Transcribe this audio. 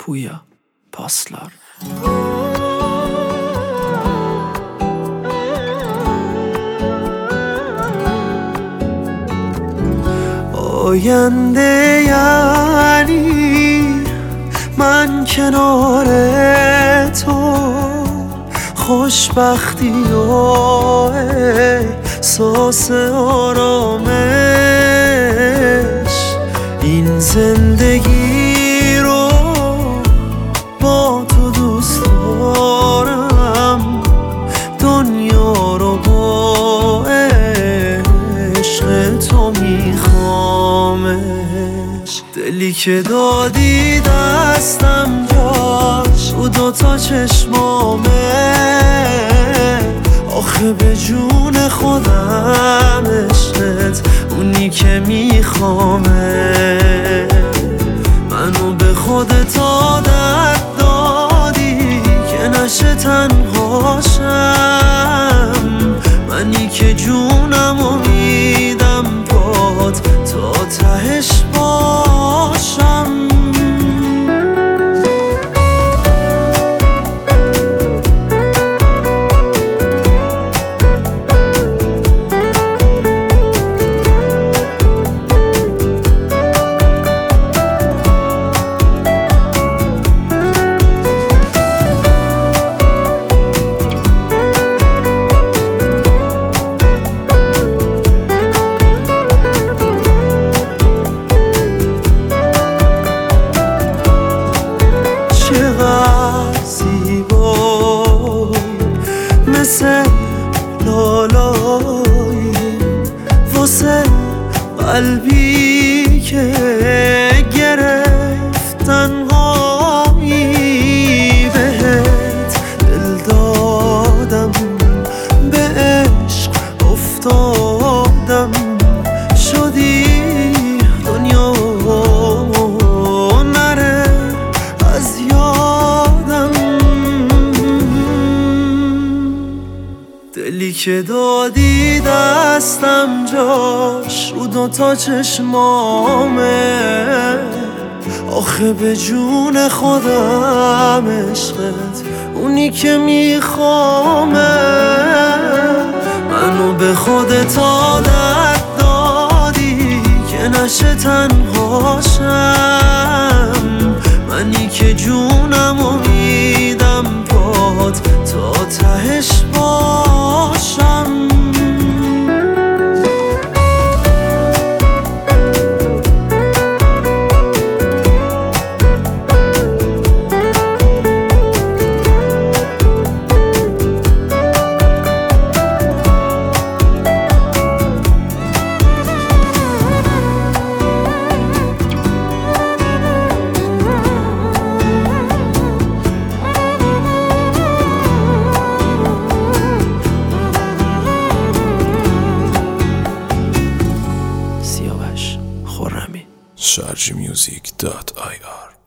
Puja paslar. آینده یعنی من کنار تو، خوشبختی و احساس آرامش. این زندگی رو با تو دوست دارم، دنیا رو با عشق تو میخوامش. دلی که دادی دستم جاش رو دوتا چشمامه، آخه به جون خودم عشقت اونی که میخوامه. منو به خودت عادت دادی که نشه تنهاشم، منی که جونمو میدم پات تا تهش باشم. چقدر زیبایی مثل لالایی واسه قلبی که گرفت تنهایی. بهت دل دادم، به عشق افتادم، شدی دنیا نره از یادم. دلی که دادی دستم جاش رو دوتا چشمامه، آخه به جون خودم عشقت اونی که میخوامه. منو به خودت عادت دادی که نشه تنهاشم، منی که جونمو میدم پات تا تهش باشم. sharjmusic.ir